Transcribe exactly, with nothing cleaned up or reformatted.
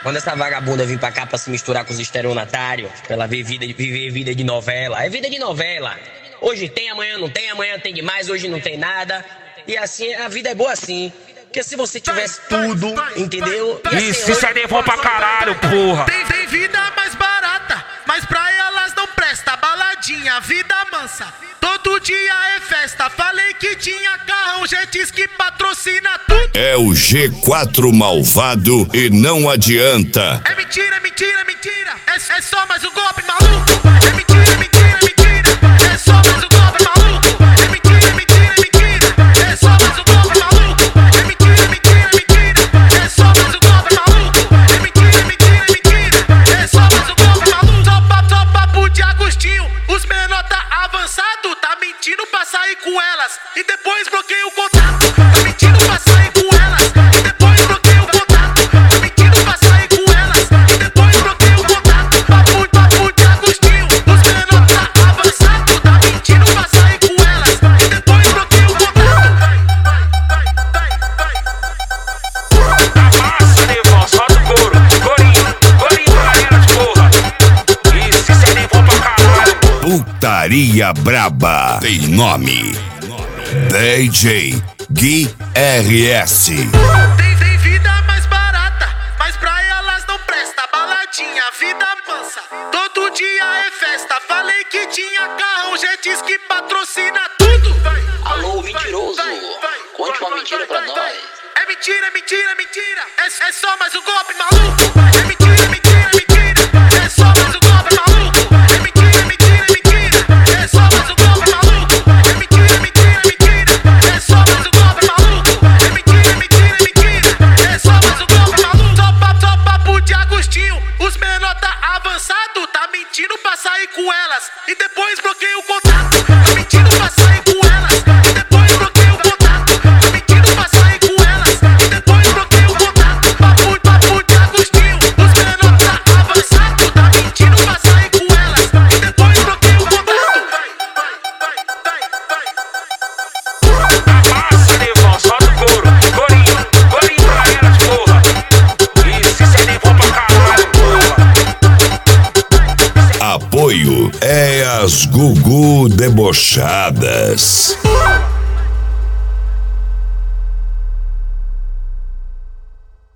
Quando essa vagabunda vir pra cá pra se misturar com os estelionatários, pra ela ver vida, viver vida de novela. É vida de novela. Hoje tem, amanhã não tem, amanhã tem demais, hoje não tem nada. E assim, a vida é boa assim. Porque se você tivesse tudo, entendeu? Isso, isso é nervão pra caralho, porra. Tem, tem vida mais barata, mas pra elas não presta. Baladinha, vida mansa, todo dia é festa. Falei que tinha carrão, jet ski patrocina tudo. É o G quatro malvado e não adianta. É mentira, é mentira, é mentira. É, é só mais um golpe maluco. É mentira, é mentira, é mentira. É só mais um golpe maluco. É mentira, é mentira, é mentira. É só mais um golpe maluco. É mentira, é mentira, é mentira. É só mais um golpe maluco. É mentira, é mentira, é mentira. É só mais um golpe maluco. Só papo, só papo de Agostinho. Os menor tá avançado, tá mentindo pra sair com elas e depois bloqueia o contato. Tá mentindo pra sair com elas e depois bloqueia o contato. Tá mentindo pra sair com elas e depois bloqueia o contato. Papo, papo de Agostinho. Os menor tá avançado, tá mentindo pra sair com elas e depois bloqueia o contato. Tá massa, nervão, solta o couro. Corinho, corinho, galera de porra. Isso, isso é nervão pra caralho. Putaria braba tem nome. D J Gui R S. Tem, tem vida mais barata, mas pra elas não presta. Baladinha, vida mansa, todo dia é festa. Falei que tinha carrão, jet ski patrocina tudo. Alô, mentiroso, conte uma mentira pra nós. É mentira, é mentira, é mentira. É, é só mais um golpe maluco. É mentira, é mentira, é mentira. É só mais um golpe maluco. É mentira, é mentira, é mentira. É só mais um golpe maluco. É mentira, é mentira, é mentira. É só mais um golpe maluco. É mentira, é mentira, é mentira. É só mais um golpe maluco. Só papo, só papo de Agostinho. Os menor tá avançado, tá mentindo pra sair com elas e depois bloqueia o contato. Tá mentindo pra sair com elas e depois bloqueia o contato. Tá mentindo pra sair com elas e depois bloqueia o contato. Papo, papo de Agostinho. Os menor tá avançado, tá mentindo pra sair com elas e depois bloqueia o contato. Tá massa, nervão, solta o couro. Corinho, corinho, galera de porra. Isso, isso é nervão pra caralho, porra. Apoio é as Gugu Debochadas.